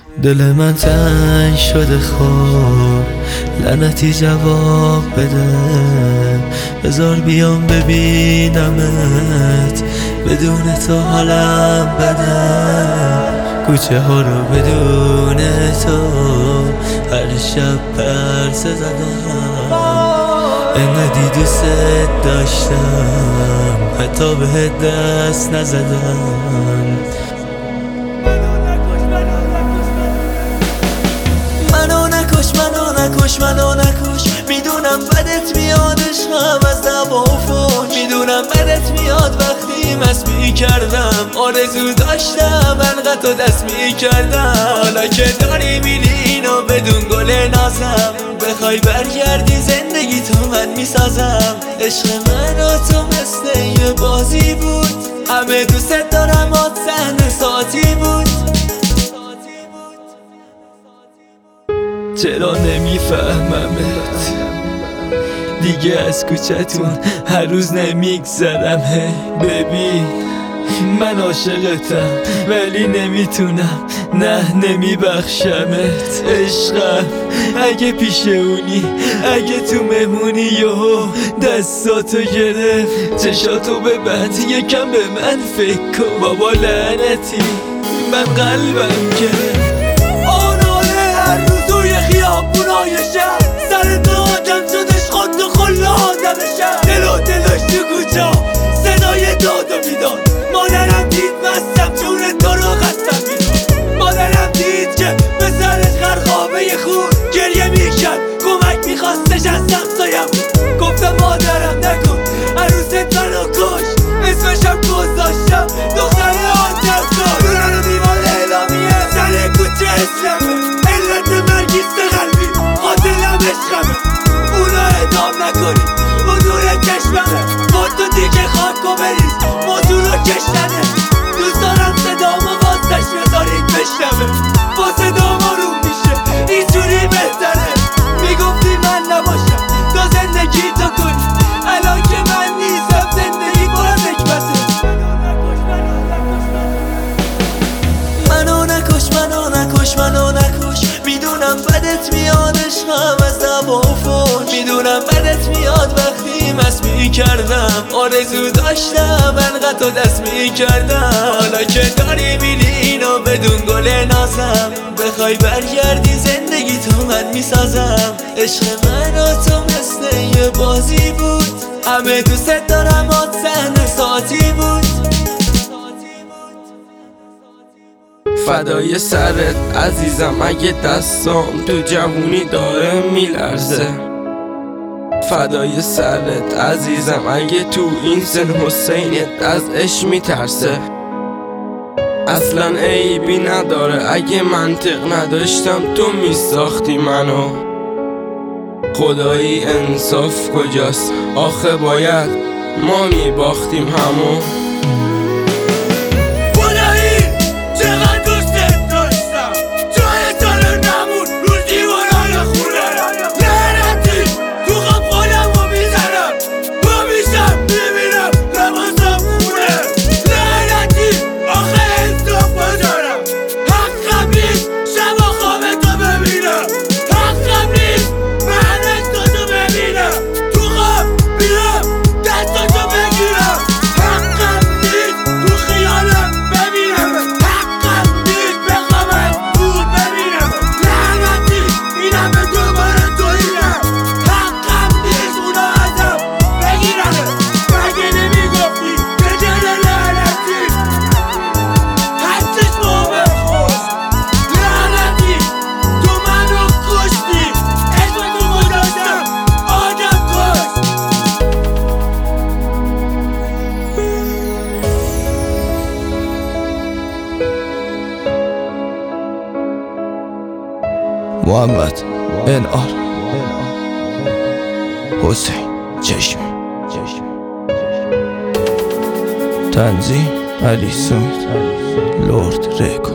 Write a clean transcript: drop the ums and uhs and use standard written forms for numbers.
دل من تنگ شده خوب لعنتی جواب بده، بذار بیام ببینمت، بدون تو حالم بده. کوچه ها رو بدون تو هر شب پرسه زدم، انقدی دوست داشتم حتی بهت دست نزدم. منو نکش، میدونم بدت میاد عشقم از دعوا و فحش، میدونم بدت میاد وقتی مست میکردم، آرزو داشتم انقدر تو دست میکردم. حالا که داری میری اینو بدون گل نازم، بخوای برگردی زندگی تو من میسازم. عشق من و تو مثل یه بازی بود، همه دوست دارم آتن ساعتی بود. چرا نمیفهممت دیگه از کوچتون هر روز نمیگذرم. ببین من عاشقتم ولی نمیتونم، نه نمیبخشمت. عشقم اگه پیشونی، اگه تو مهمونی یهو دستاتو گرفت، چشاتو ببند یکم به من فکر کن. بابا لعنتی من قلبم گرفت. هر روز توی خیابونای شهر سر تو آدم شدش خود و خلا آدم شهر، دل و دلش تو کوچه صدای داد و بیداد. مادرم دید مستم جون تو رو خستم بیداد، مادرم دید که به سرش خرخابه خون گریه میکرد، کمک میخواستش از همسایم. گفتم مادرم نکن عروست منو کش، اسمشم گذاشتم دختر آدم کش. دوران و دیوار اعلامیه سر کوچه اسلمه، قلبی قاتلم عشقمه، اونو ادام نکنی حضور چشممه. با تو دیگه خاکو بریز موضوع رو کشتنه، دوست دارم صدامو واسش بذارید بشنوه. با صدام آروم میشه اینجوری بهتره، میگفتی من نباشم تا زندگی تو کنی، الان که من نیستم زندگی پر از حکمته. منو نکش، میدونم بدت میاد عشقم از دعوا و فحش، میدونم بدت میاد وقتی مست میکردم، آرزو داشتم انقدر تو دست میکردم. حالا که داری میری اینو بدون گل نازم، بخوای برگردی زندگی تو من میسازم. عشق من و تو مثل یه بازی بود، همه دوست دارم آتن ساعتی بود. فدای سرت عزیزم اگه دستام تو جوونی داره میلرزه، فدای سرت عزیزم اگه تو این سن حسینت از عشق میترسه. اصلا عیبی نداره اگه منطق نداشتم تو میساختی منو، خدایی انصاف کجاست آخه باید ما میباختیم همو. محمد انعار حسین چشمی، تنظیم علی سوید لرد رکورد.